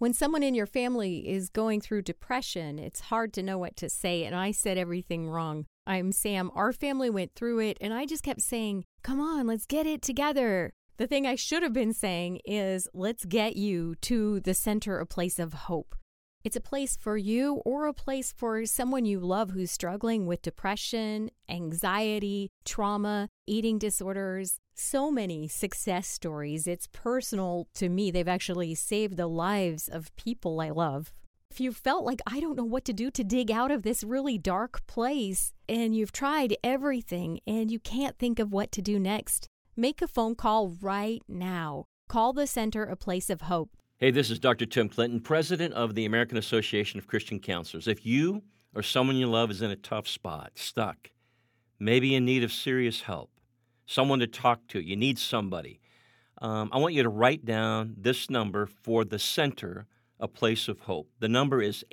When someone in your family is going through depression, it's hard to know what to say, and I said everything wrong. I'm Sam. Our family went through it, and I just kept saying, come on, let's get it together. The thing I should have been saying is, let's get you to the center, a place of hope. It's a place for you or a place for someone you love who's struggling with depression, anxiety, trauma, eating disorders. So many success stories. It's personal to me. They've actually saved the lives of people I love. If you felt like I don't know what to do to dig out of this really dark place, and you've tried everything and you can't think of what to do next, make a phone call right now. Call the Center, a place of hope. Hey, this is Dr. Tim Clinton, president of the American Association of Christian Counselors. If you or someone you love is in a tough spot, stuck, maybe in need of serious help, someone to talk to, you need somebody, I want you to write down this number for the Center, a place of hope. The number is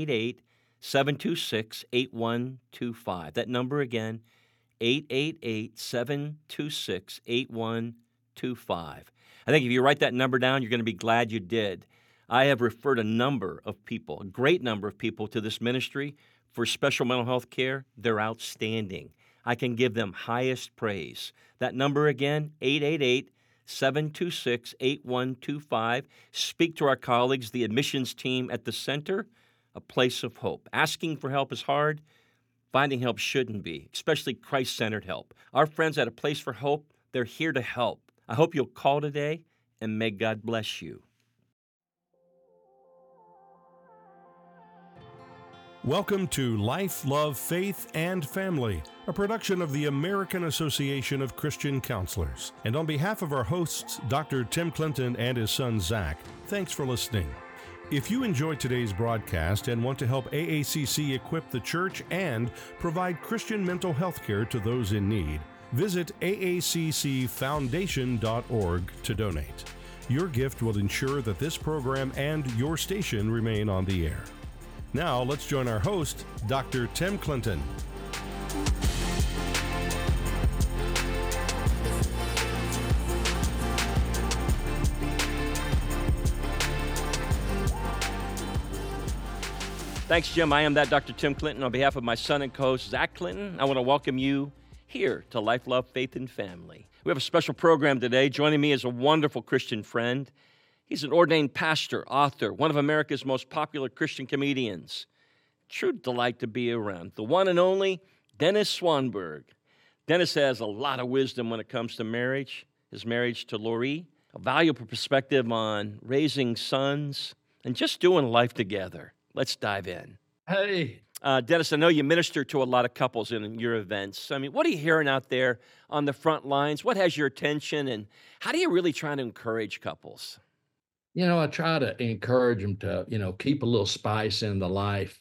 888-726-8125. That number again, 888-726-8125. I think if you write that number down, you're going to be glad you did. I have referred a number of people, a great number of people, to this ministry for special mental health care. They're outstanding. I can give them highest praise. That number again, 888-726-8125. Speak to our colleagues, the admissions team at the Center, a place of hope. Asking for help is hard. Finding help shouldn't be, especially Christ-centered help. Our friends at A Place for Hope, they're here to help. I hope you'll call today, and may God bless you. Welcome to Life, Love, Faith, and Family, a production of the American Association of Christian Counselors. And on behalf of our hosts, Dr. Tim Clinton and his son Zach, thanks for listening. If you enjoyed today's broadcast and want to help AACC equip the church and provide Christian mental health care to those in need, visit aaccfoundation.org to donate. Your gift will ensure that this program and your station remain on the air. Now, let's join our host, Dr. Tim Clinton. Thanks, Jim. I am that Dr. Tim Clinton. On behalf of my son and co-host, Zach Clinton, I want to welcome you here to Life, Love, Faith, and Family. We have a special program today. Joining me is a wonderful Christian friend. He's an ordained pastor, author, one of America's most popular Christian comedians. True delight to be around. The one and only Dennis Swanberg. Dennis has a lot of wisdom when it comes to marriage, his marriage to Lori, a valuable perspective on raising sons, and just doing life together. Let's dive in. Hey. Dennis, I know you minister to a lot of couples in your events. I mean, what are you hearing out there on the front lines? What has your attention, and how do you really try to encourage couples? You know, I try to encourage them to, keep a little spice in the life.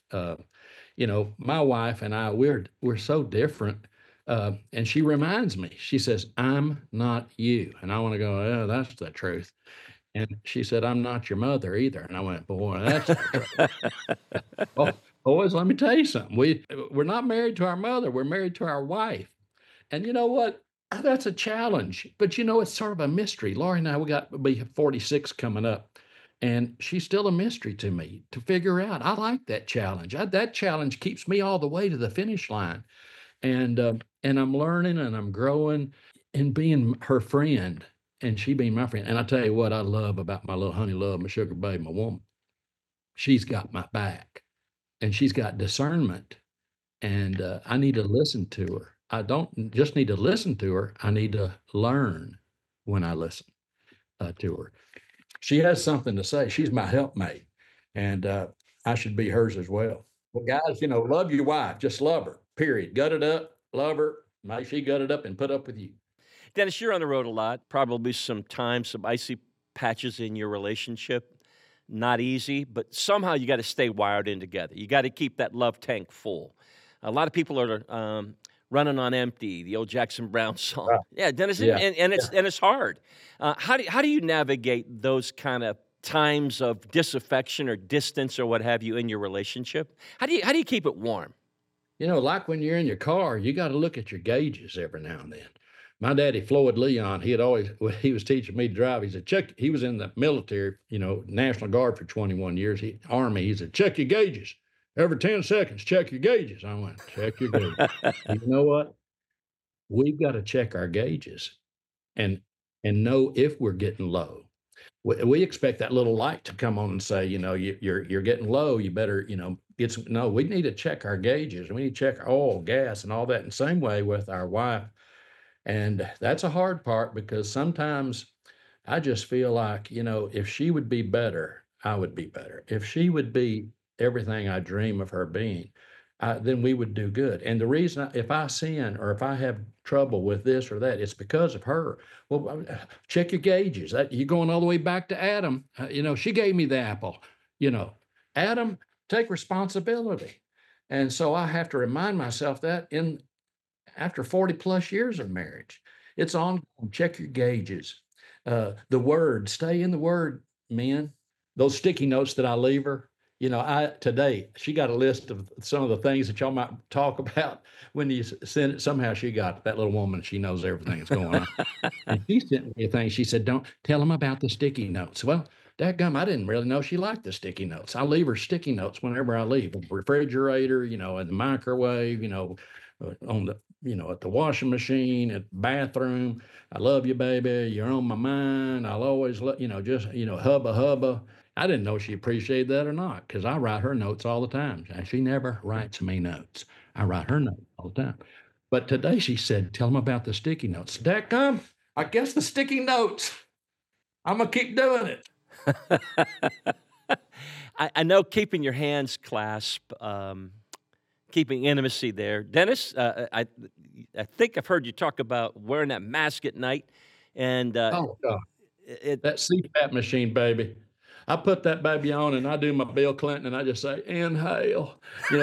My wife and I, we're so different. And she reminds me, she says, I'm not you. And I want to go, oh, that's the truth. And she said, I'm not your mother either. And I went, boy, that's the truth. Oh, boys, let me tell you something. We're not married to our mother. We're married to our wife. And you know what? That's a challenge. But, it's sort of a mystery. Lori and I, we'll be 46 coming up. And she's still a mystery to me to figure out. I like that challenge. That challenge keeps me all the way to the finish line. And I'm learning and I'm growing and being her friend and she being my friend. And I tell you what I love about my little honey love, my sugar babe, my woman. She's got my back and she's got discernment. And I need to listen to her. I don't just need to listen to her. I need to learn when I listen to her. She has something to say. She's my helpmate, and I should be hers as well. Well, guys, love your wife. Just love her, period. Gut it up, love her. Make she gut it up and put up with you. Dennis, you're on the road a lot. Probably some icy patches in your relationship. Not easy, but somehow you got to stay wired in together. You got to keep that love tank full. A lot of people are running on empty, the old Jackson Browne song. Wow. Yeah, Dennis, yeah. And it's hard. How do you navigate those kind of times of disaffection or distance or what have you in your relationship? How do you keep it warm? Like when you're in your car, you got to look at your gauges every now and then. my daddy, Floyd Leon, when he was teaching me to drive, he said, he was in the military, National Guard for 21 years, Army. He said, check your gauges. Every 10 seconds, check your gauges. I went, check your gauges. You know what? We've got to check our gauges and know if we're getting low. We expect that little light to come on and say, you're getting low. You better, no, we need to check our gauges. We need to check our oil, gas, and all that. And same way with our wife. And that's a hard part because sometimes I just feel like, if she would be better, I would be better. If she would be everything I dream of her being, then we would do good. And the reason, if I sin or if I have trouble with this or that, it's because of her. Well, check your gauges. You're going all the way back to Adam. She gave me the apple. Adam, take responsibility. And so I have to remind myself that after 40 plus years of marriage, it's on. Check your gauges. The word, stay in the word, men. Those sticky notes that I leave her, today she got a list of some of the things that y'all might talk about when you send it. Somehow she got that little woman. She knows everything that's going on. And she sent me a thing. She said, don't tell them about the sticky notes. Well, dadgum, I didn't really know she liked the sticky notes. I leave her sticky notes whenever I leave. The refrigerator, in the microwave, on the, at the washing machine, at the bathroom. I love you, baby. You're on my mind. I'll always let, hubba hubba. I didn't know she appreciated that or not because I write her notes all the time. And she never writes me notes. I write her notes all the time. But today she said, tell them about the sticky notes. Dadgum, I guess the sticky notes. I'm going to keep doing it. I know keeping your hands clasped, keeping intimacy there. Dennis, I think I've heard you talk about wearing that mask at night. And oh, God. That CPAP machine, baby. I put that baby on and I do my Bill Clinton and I just say, inhale.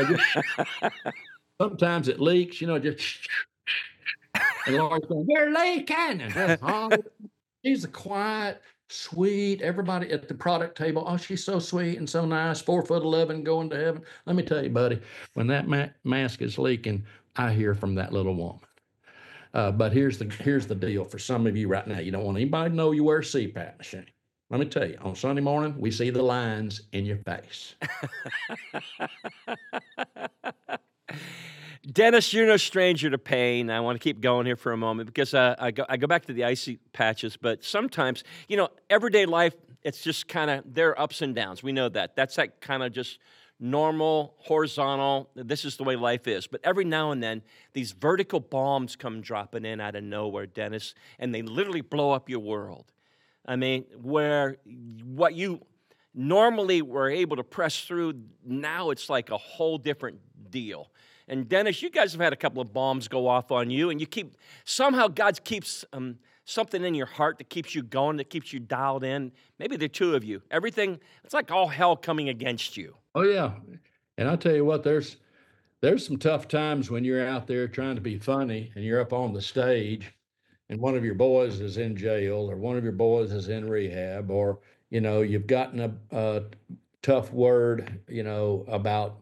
Sometimes it leaks, just and Laura's going, you're leaking. And she's a quiet, sweet, everybody at the product table. Oh, she's so sweet and so nice, 4'11", going to heaven. Let me tell you, buddy, when that mask is leaking, I hear from that little woman. But here's the deal for some of you right now. You don't want anybody to know you wear a CPAP machine. Let me tell you, on Sunday morning, we see the lines in your face. Dennis, you're no stranger to pain. I want to keep going here for a moment because I go back to the icy patches, but sometimes, everyday life, it's just kind of, there are ups and downs. We know that. That's that kind of just normal, horizontal, this is the way life is. But every now and then, these vertical bombs come dropping in out of nowhere, Dennis, and they literally blow up your world. I mean, where what you normally were able to press through, now it's like a whole different deal. And Dennis, you guys have had a couple of bombs go off on you, and somehow God keeps something in your heart that keeps you going, that keeps you dialed in. Maybe the two of you. Everything, it's like all hell coming against you. Oh, yeah. And I'll tell you what, there's some tough times when you're out there trying to be funny and you're up on the stage and one of your boys is in jail or one of your boys is in rehab or, you've gotten a tough word, about,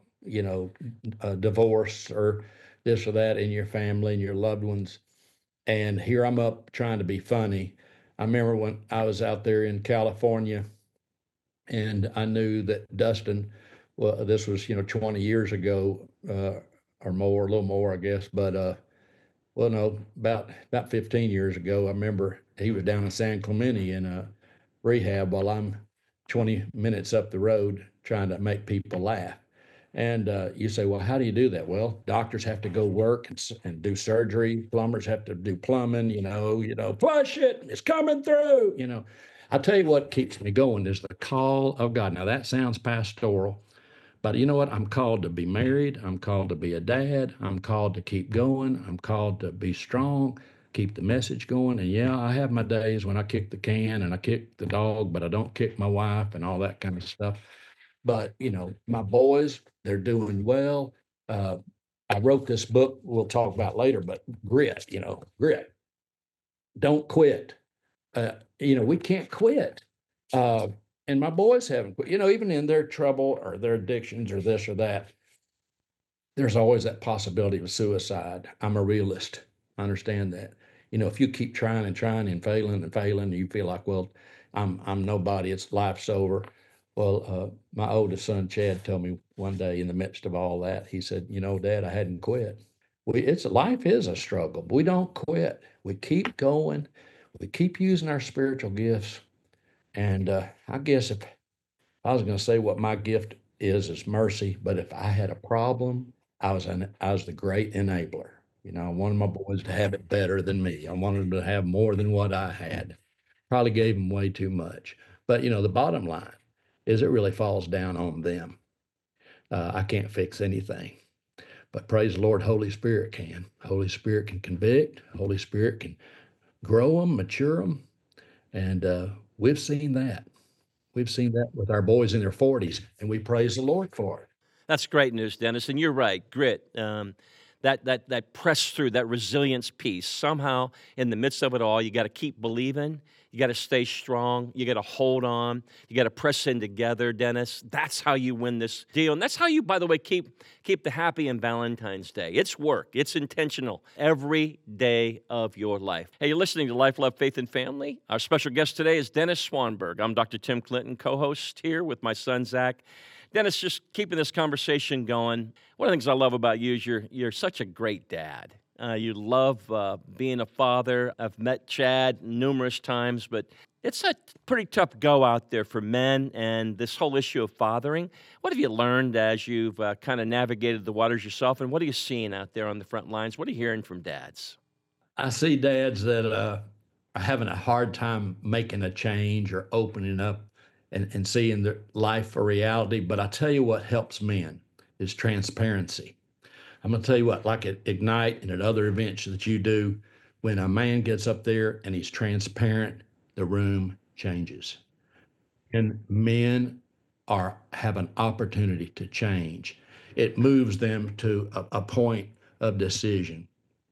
a divorce or this or that in your family and your loved ones. And here I'm up trying to be funny. I remember when I was out there in California and I knew that Dustin, well, this was, 20 years ago or more, a little more, I guess. But, well, no, about 15 years ago, I remember he was down in San Clemente in a rehab while I'm 20 minutes up the road trying to make people laugh. And you say, well, how do you do that? Well, doctors have to go work and do surgery. Plumbers have to do plumbing, flush it, it's coming through, I tell you what keeps me going is the call of God. Now that sounds pastoral, but you know what? I'm called to be married. I'm called to be a dad. I'm called to keep going. I'm called to be strong, keep the message going. And yeah, I have my days when I kick the can and I kick the dog, but I don't kick my wife and all that kind of stuff. But, my boys, they're doing well. I wrote this book we'll talk about later, but grit, grit. Don't quit. We can't quit. And my boys haven't quit. Even in their trouble or their addictions or this or that, there's always that possibility of suicide. I'm a realist. I understand that. if you keep trying and trying and failing, and you feel like, well, I'm nobody, it's life's over. Well, my oldest son, Chad, told me one day in the midst of all that, he said, Dad, I hadn't quit. Life is a struggle, but we don't quit. We keep going. We keep using our spiritual gifts. And I guess if I was going to say what my gift is mercy, but if I had a problem, I was the great enabler. I wanted my boys to have it better than me. I wanted them to have more than what I had. Probably gave them way too much. But the bottom line is it really falls down on them. I can't fix anything. But praise the Lord, Holy Spirit can. Holy Spirit can convict. Holy Spirit can grow them, mature them. And we've seen that. We've seen that with our boys in their 40s, and we praise the Lord for it. That's great news, Dennis. And you're right, grit. That press through, that resilience piece. Somehow, in the midst of it all, you got to keep believing. You got to stay strong. You got to hold on. You got to press in together, Dennis. That's how you win this deal. And that's how you, by the way, keep the happy in Valentine's Day. It's work. It's intentional every day of your life. Hey, you're listening to Life, Love, Faith, and Family. Our special guest today is Dennis Swanberg. I'm Dr. Tim Clinton, co-host here with my son, Zach. Dennis, just keeping this conversation going. One of the things I love about you is you're such a great dad. You love being a father. I've met Chad numerous times, but it's a pretty tough go out there for men and this whole issue of fathering. What have you learned as you've kind of navigated the waters yourself, and what are you seeing out there on the front lines? What are you hearing from dads? I see dads that are having a hard time making a change or opening up and seeing their life for reality. But I tell you what helps men is transparency. I'm going to tell you what, like at Ignite and at other events that you do, when a man gets up there and he's transparent, the room changes. And men have an opportunity to change. It moves them to a point of decision.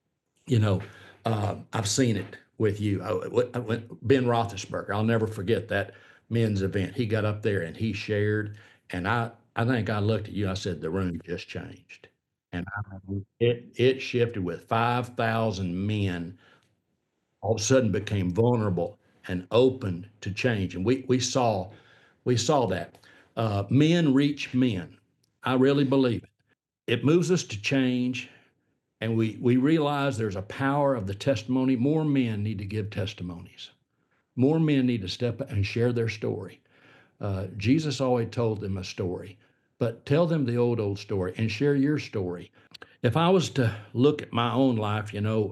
I've seen it with you. Ben Roethlisberger, I'll never forget that men's event. He got up there and he shared, and I think I looked at you, I said, the room just changed. And it shifted with 5,000 men all of a sudden became vulnerable and open to change. And we saw that. Men reach men. I really believe it. It moves us to change, and we realize there's a power of the testimony. More men need to give testimonies. More men need to step up and share their story. Jesus always told them a story, but tell them the old story and share your story. If I was to look at my own life,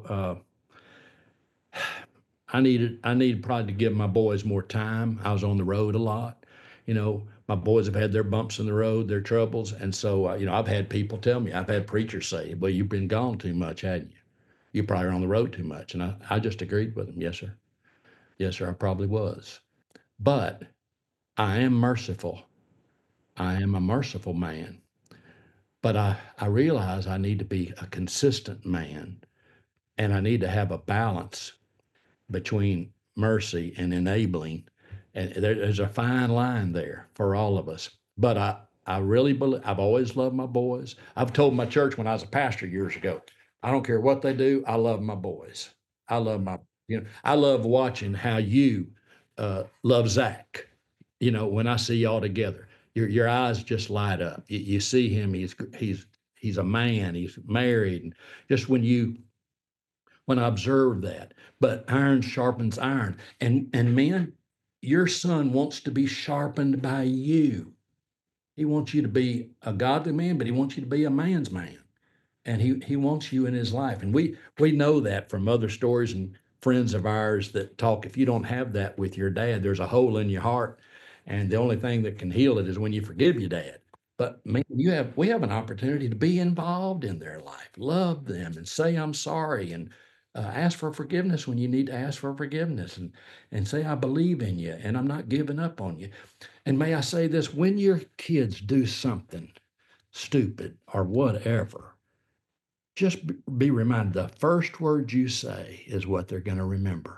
I needed probably to give my boys more time. I was on the road a lot. My boys have had their bumps in the road, their troubles. And so, I've had people tell me, I've had preachers say, well, you've been gone too much, hadn't you? You probably are on the road too much. And I just agreed with them. Yes, sir. Yes, sir, I probably was. But I am merciful. I am a merciful man. But I realize I need to be a consistent man, and I need to have a balance between mercy and enabling. And there's a fine line there for all of us. But I really believe, I've always loved my boys. I've told my church when I was a pastor years ago, I don't care what they do, I love my boys. I love watching how you love Zach. When I see y'all together, your eyes just light up. You see him, he's a man, he's married. And just when I observe that, but iron sharpens iron. And men, your son wants to be sharpened by you. He wants you to be a godly man, but he wants you to be a man's man. And he wants you in his life. And we know that from other stories and friends of ours that talk, if you don't have that with your dad, there's a hole in your heart. And the only thing that can heal it is when you forgive your dad. But man, we have an opportunity to be involved in their life, love them, and say I'm sorry, and ask for forgiveness when you need to ask for forgiveness, and say I believe in you and I'm not giving up on you. And may I say this, when your kids do something stupid or whatever, just be reminded the first word you say is what they're going to remember.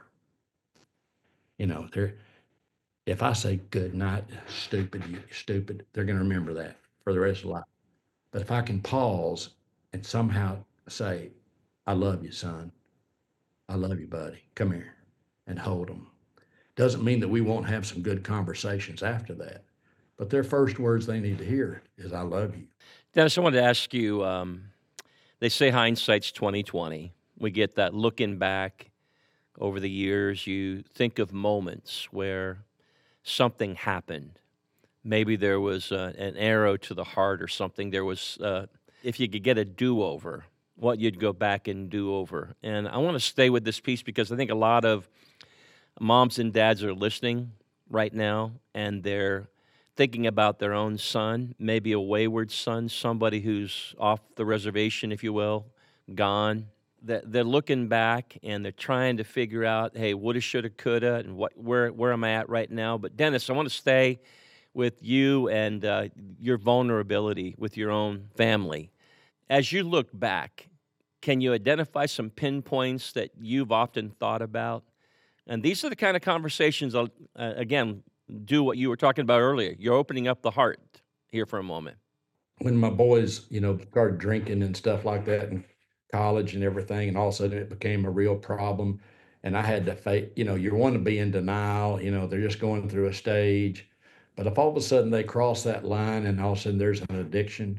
If I say good night, stupid, you stupid, they're going to remember that for the rest of life. But if I can pause and somehow say, I love you, son, I love you, buddy. Come here, and hold them. Doesn't mean that we won't have some good conversations after that, but their first words they need to hear is, I love you. Dennis, I wanted to ask you, they say hindsight's 2020. We get that looking back over the years. You think of moments where something happened. Maybe there was an arrow to the heart or something. There was, if you could get a do-over, what you'd go back and do over. And I want to stay with this piece because I think a lot of moms and dads are listening right now, and they're thinking about their own son, maybe a wayward son, somebody who's off the reservation, if you will, gone. They're looking back and they're trying to figure out, hey, woulda, shoulda, coulda, and where am I at right now? But Dennis, I want to stay with you and your vulnerability with your own family. As you look back, can you identify some pinpoints that you've often thought about? And these are the kind of conversations, again, do what you were talking about earlier. You're opening up the heart here for a moment. When my boys, started drinking and stuff like that in college and everything, and all of a sudden it became a real problem. And I had to face, you want to be in denial, they're just going through a stage. But if all of a sudden they cross that line and all of a sudden there's an addiction,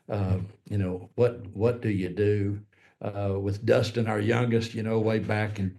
what do you do? With Dustin, our youngest, way back in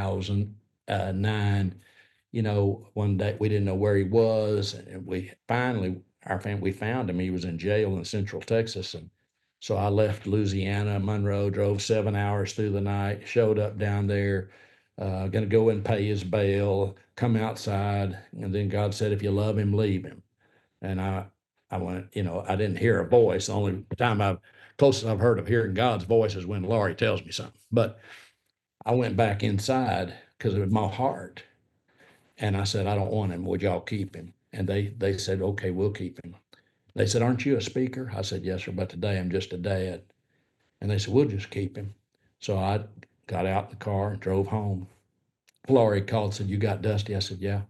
2009, one day we didn't know where he was, and we finally, we found him. He was in jail in Central Texas, and so I left Louisiana, Monroe, drove 7 hours through the night, showed up down there, going to go and pay his bail, come outside, and then God said, if you love him, leave him. And I went, I didn't hear a voice. The only time closest I've heard of hearing God's voice is when Laurie tells me something. But I went back inside because it was my heart. And I said, I don't want him. Would y'all keep him? And they said, okay, we'll keep him. They said, aren't you a speaker? I said, yes, sir, but today I'm just a dad. And they said, we'll just keep him. So I got out in the car and drove home. Laurie called and said, you got Dusty? I said, yeah.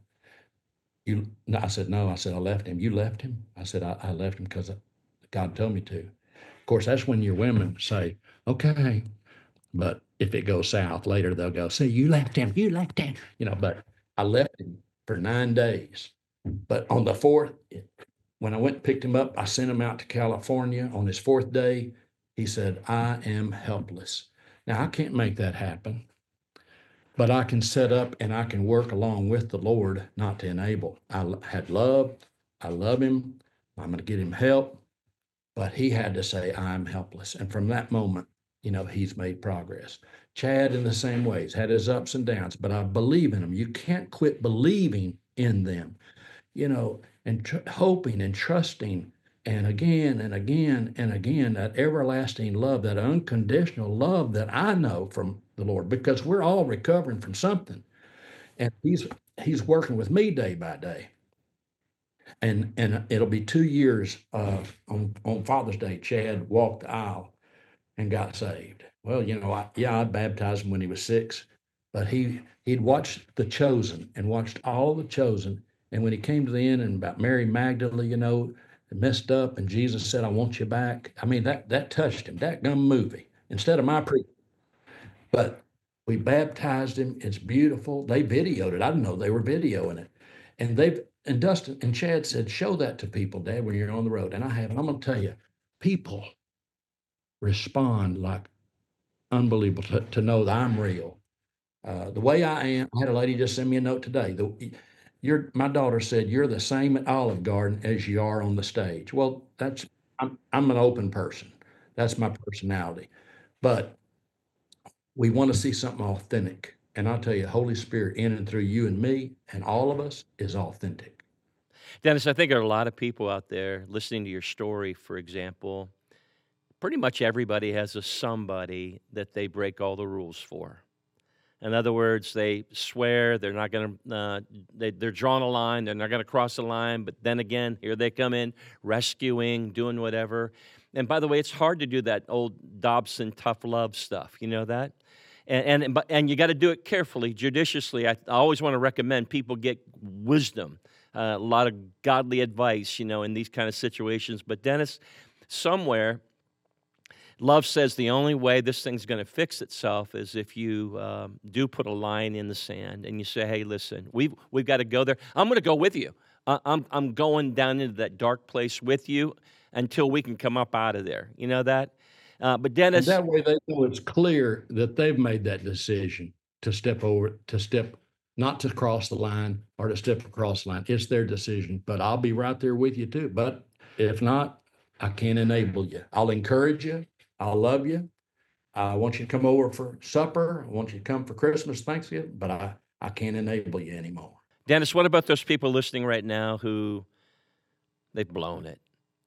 No, I said, no. I said, I left him. You left him? I said, I left him because God told me to. Of course, that's when your women say, okay. But if it goes south later, they'll go, see, you left him. But I left him for 9 days. But on the 4th, when I went and picked him up, I sent him out to California. On his 4th day, he said, I am helpless. Now, I can't make that happen, but I can set up and I can work along with the Lord not to enable. I had love. I love him. I'm going to get him help. But he had to say, I'm helpless. And from that moment, he's made progress. Chad, in the same ways, had his ups and downs, but I believe in him. You can't quit believing in them, and hoping and trusting, and again and again and again, that everlasting love, that unconditional love that I know from the Lord, because we're all recovering from something. And he's working with me day by day. And it'll be 2 years on Father's Day, Chad walked the aisle and got saved. Well, I baptized him when he was 6, but he'd watched The Chosen and watched all The Chosen. And when he came to the end and about Mary Magdalene, messed up, and Jesus said, I want you back. I mean, that touched him, that gum movie, instead of my preaching. But we baptized him. It's beautiful. They videoed it. I didn't know they were videoing it. And Dustin and Chad said, show that to people, Dad, when you're on the road. And I have, and I'm going to tell you, people respond like unbelievable to know that I'm real. The way I am, I had a lady just send me a note today. My daughter said, you're the same at Olive Garden as you are on the stage. Well, I'm an open person. That's my personality. But we want to see something authentic. And I'll tell you, Holy Spirit in and through you and me and all of us is authentic. Dennis, I think there are a lot of people out there listening to your story, for example. Pretty much everybody has a somebody that they break all the rules for. In other words, they swear they're not going to, they're drawing a line, they're not going to cross the line, but then again, here they come in, rescuing, doing whatever. And by the way, it's hard to do that old Dobson tough love stuff, you know that? And you got to do it carefully, judiciously. I always want to recommend people get wisdom, a lot of godly advice, in these kind of situations. But Dennis, somewhere Love says the only way this thing's going to fix itself is if you do put a line in the sand and you say, hey, listen, we've got to go there. I'm going to go with you. I'm going down into that dark place with you until we can come up out of there. You know that? But Dennis... And that way they know it's clear that they've made that decision to not to cross the line or to step across the line. It's their decision, but I'll be right there with you too. But if not, I can't enable you. I'll encourage you. I'll love you. I want you to come over for supper. I want you to come for Christmas, Thanksgiving, but I can't enable you anymore. Dennis, what about those people listening right now who they've blown it?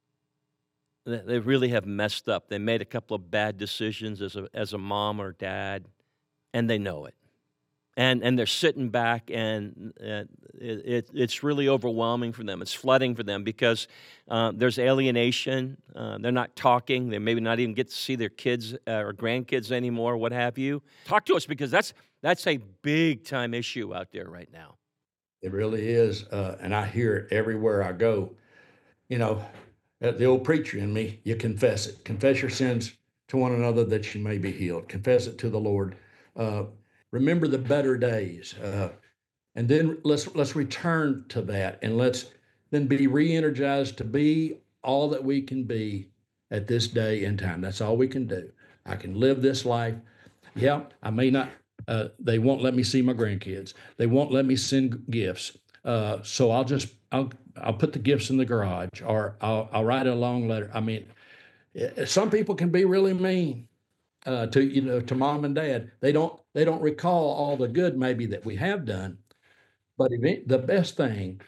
They really have messed up. They made a couple of bad decisions as a mom or dad, and they know it. And they're sitting back, and it's really overwhelming for them. It's flooding for them because there's alienation. They're not talking. They maybe not even get to see their kids or grandkids anymore, what have you. Talk to us, because that's a big-time issue out there right now. It really is, and I hear it everywhere I go. You know, the old preacher in me, you confess it. Confess your sins to one another that you may be healed. Confess it to the Lord. Remember the better days, and then let's return to that, and let's then be re-energized to be all that we can be at this day and time. That's all we can do. I can live this life. Yeah, I may not. They won't let me see my grandkids. They won't let me send gifts. So I'll put the gifts in the garage, or I'll write a long letter. I mean, some people can be really mean to mom and dad. They don't recall all the good maybe that we have done, but the best thing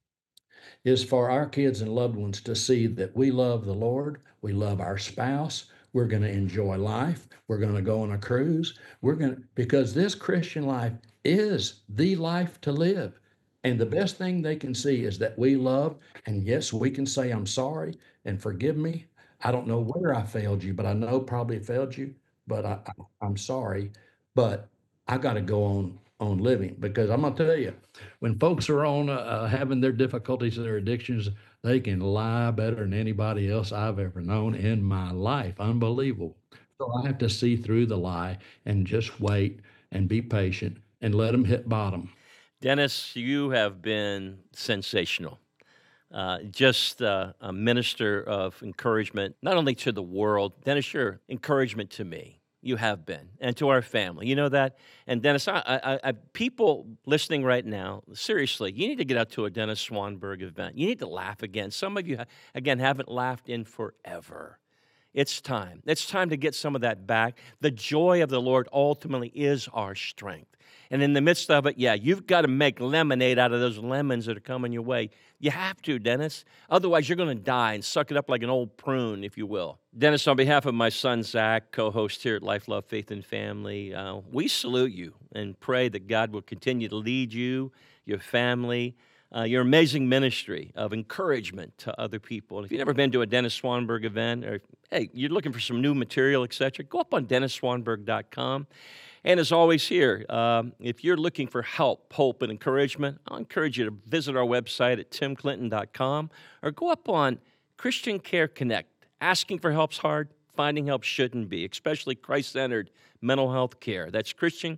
is for our kids and loved ones to see that we love the Lord, we love our spouse, we're going to enjoy life, we're going to go on a cruise, because this Christian life is the life to live. And the best thing they can see is that we love, and yes, we can say, I'm sorry and forgive me. I don't know where I failed you, but I know probably failed you, but I'm sorry. But I got to go on living, because I'm going to tell you, when folks are on having their difficulties, their addictions, they can lie better than anybody else I've ever known in my life. Unbelievable. So I have to see through the lie and just wait and be patient and let them hit bottom. Dennis, you have been sensational. Just a minister of encouragement, not only to the world. Dennis, you're encouragement to me. You have been, and to our family. You know that? And Dennis, I people listening right now, seriously, you need to get out to a Dennis Swanberg event. You need to laugh again. Some of you, again, haven't laughed in forever. It's time. It's time to get some of that back. The joy of the Lord ultimately is our strength. And in the midst of it, yeah, you've got to make lemonade out of those lemons that are coming your way. You have to, Dennis. Otherwise, you're going to die and suck it up like an old prune, if you will. Dennis, on behalf of my son, Zach, co-host here at Life, Love, Faith, and Family, we salute you and pray that God will continue to lead you, your family, your amazing ministry of encouragement to other people. And if you've never been to a Dennis Swanberg event, or, hey, you're looking for some new material, etc., go up on DennisSwanberg.com. And as always here, if you're looking for help, hope, and encouragement, I'll encourage you to visit our website at timclinton.com or go up on Christian Care Connect. Asking for help's hard, finding help shouldn't be, especially Christ-centered mental health care. That's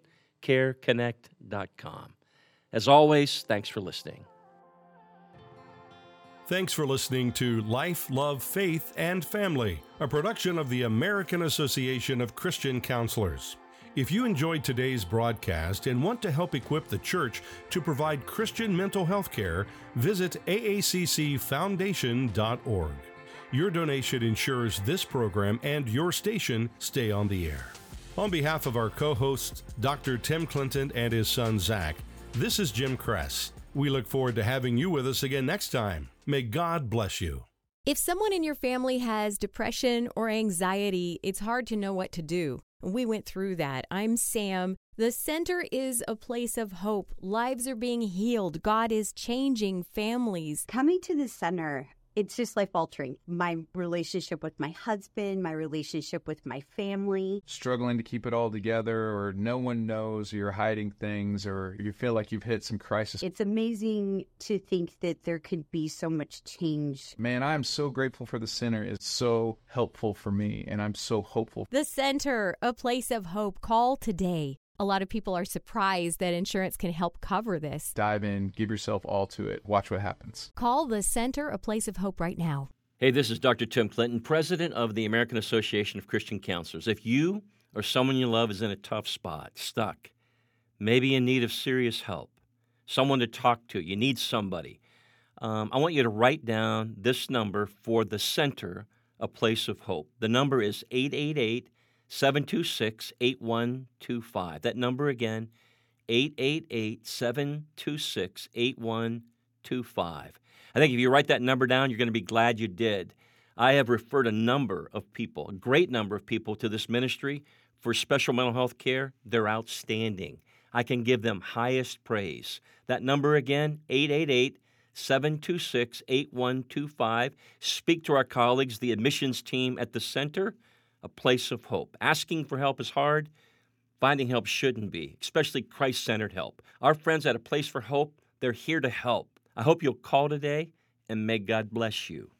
ChristianCareConnect.com. As always, thanks for listening. Thanks for listening to Life, Love, Faith, and Family, a production of the American Association of Christian Counselors. If you enjoyed today's broadcast and want to help equip the church to provide Christian mental health care, visit aaccfoundation.org. Your donation ensures this program and your station stay on the air. On behalf of our co-hosts, Dr. Tim Clinton and his son Zach, this is Jim Kress. We look forward to having you with us again next time. May God bless you. If someone in your family has depression or anxiety, it's hard to know what to do. We went through that. I'm Sam. The center is a place of hope. Lives are being healed. God is changing families. Coming to the center It's just life altering. My relationship with my husband, my relationship with my family. Struggling to keep it all together, or no one knows, or you're hiding things, or you feel like you've hit some crisis. It's amazing to think that there could be so much change. Man, I'm so grateful for the center. It's so helpful for me, and I'm so hopeful. The Center, a place of hope. Call today. A lot of people are surprised that insurance can help cover this. Dive in, give yourself all to it. Watch what happens. Call the Center, a place of hope right now. Hey, this is Dr. Tim Clinton, president of the American Association of Christian Counselors. If you or someone you love is in a tough spot, stuck, maybe in need of serious help, someone to talk to, you need somebody, I want you to write down this number for the Center, a place of hope. The number is 888-726-8125. That number again, 888-726-8125. I think if you write that number down, you're going to be glad you did. I have referred a number of people, a great number of people, to this ministry for special mental health care. They're outstanding. I can give them highest praise. That number again, 888-726-8125. Speak to our colleagues, the admissions team at the Center, a place of hope. Asking for help is hard. Finding help shouldn't be, especially Christ-centered help. Our friends at A Place for Hope, they're here to help. I hope you'll call today, and may God bless you.